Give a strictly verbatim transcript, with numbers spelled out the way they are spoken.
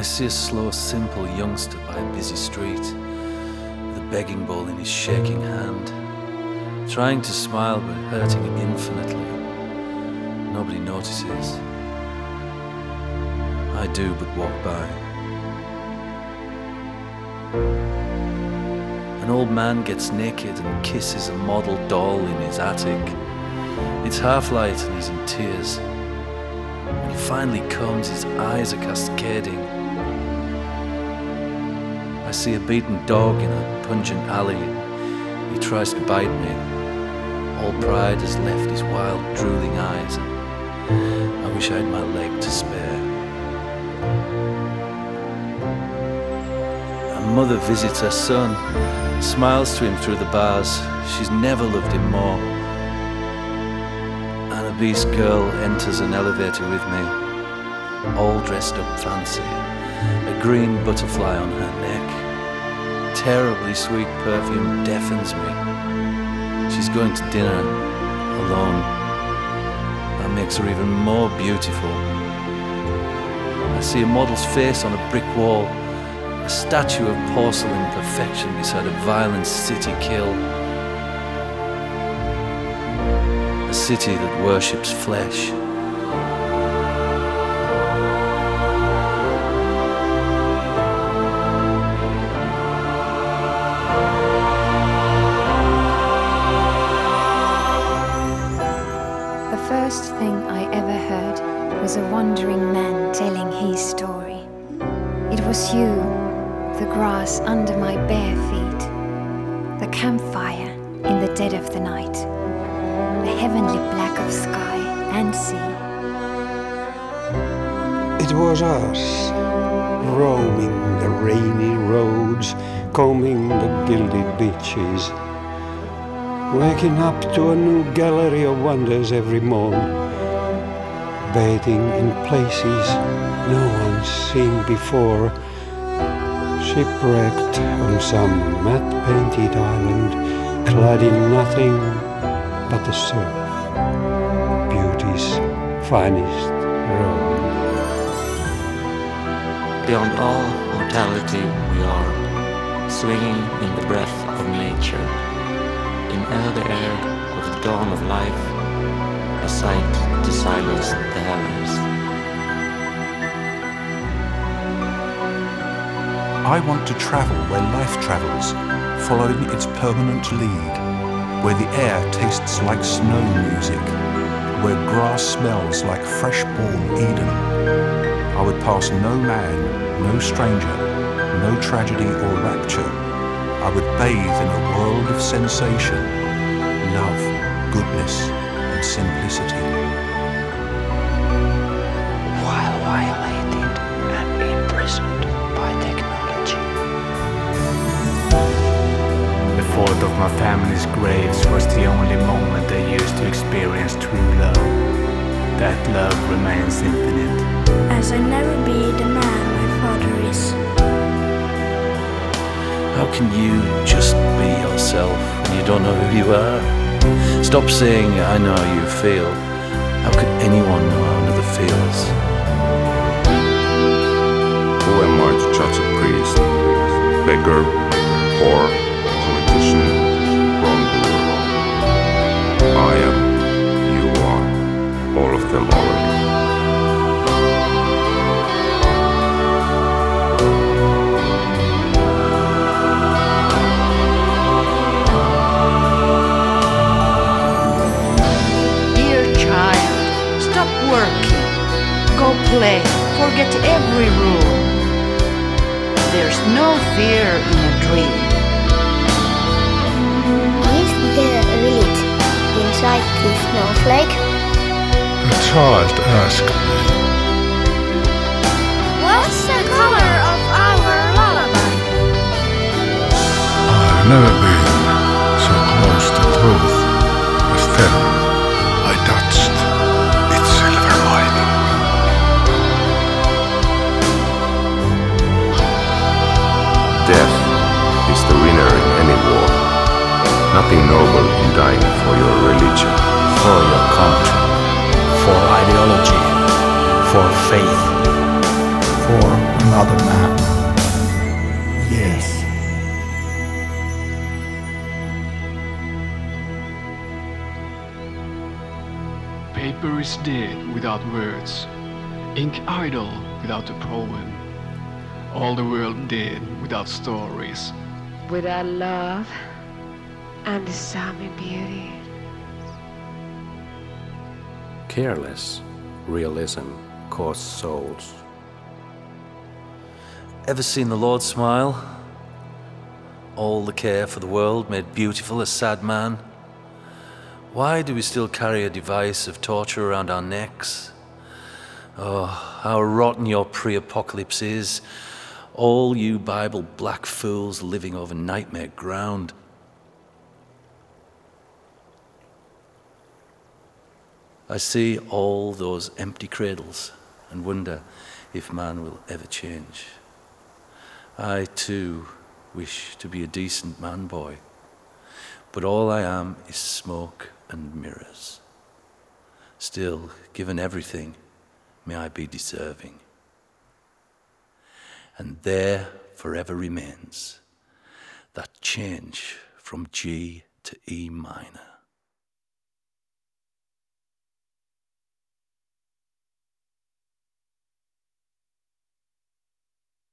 I see a slow, simple youngster by a busy street, with a begging bowl in his shaking hand, trying to smile but hurting him infinitely. Nobody notices. I do but walk by. An old man gets naked and kisses a model doll in his attic. It's half light and he's in tears. When he finally comes, his eyes are cascading. I see a beaten dog in a pungent alley. He tries to bite me. All pride has left his wild, drooling eyes, and I wish I had my leg to spare. A mother visits her son, smiles to him through the bars. She's never loved him more. An obese girl enters an elevator with me, all dressed up fancy, a green butterfly on her neck. Terribly sweet perfume deafens me. She's going to dinner alone. That makes her even more beautiful. I see a model's face on a brick wall, a statue of porcelain perfection beside a violent city kill. A city that worships flesh. The first thing I ever heard was a wandering man telling his story. It was you, the grass under my bare feet, the campfire in the dead of the night, the heavenly black of sky and sea. It was us, roaming the rainy roads, combing the gilded beaches, waking up to a new gallery of wonders every morn, bathing in places no one's seen before, shipwrecked on some matte-painted island, clad in nothing but the surf, beauty's finest road. Beyond all mortality we are, swinging in the breath of nature, in air the air of the dawn of life, a sight to silence the heavens. I want to travel where life travels, following its permanent lead, where the air tastes like snow music, where grass smells like fresh-born Eden. I would pass no man, no stranger, no tragedy or rapture. I would bathe in a world of sensation, love, goodness, and simplicity. While violated and imprisoned by technology. The thought of my family's graves was the only moment I used to experience true love. That love remains infinite. As I never be the man my father is. How can you just be yourself when you don't know who you are? Stop saying, I know how you feel. How could anyone know how another feels? Who am I to judge a priest, beggar, poor, politician, wrongdoer? I am, you are, all of them already. Working, go play, forget every rule. There's no fear in a dream. Is there a village inside this snowflake? A child asked me. What's the color of our lullaby? I've never been so close to truth as then I touched its silver lining. Death is the winner in any war. Nothing noble in dying for your religion, for your country, for ideology, for faith, for another. the map. Yes. Paper is dead without words, ink idle without a poem, all the world dead without stories. Without love and the summer beauty. Careless realism costs souls. Ever seen the Lord smile? All the care for the world made beautiful a sad man. Why do we still carry a device of torture around our necks? Oh, how rotten your pre-apocalypse is. All you Bible black fools living over nightmare ground. I see all those empty cradles and wonder if man will ever change. I too wish to be a decent man boy, but all I am is smoke and mirrors. Still, given everything, may I be deserving. And there forever remains that change from G to E minor.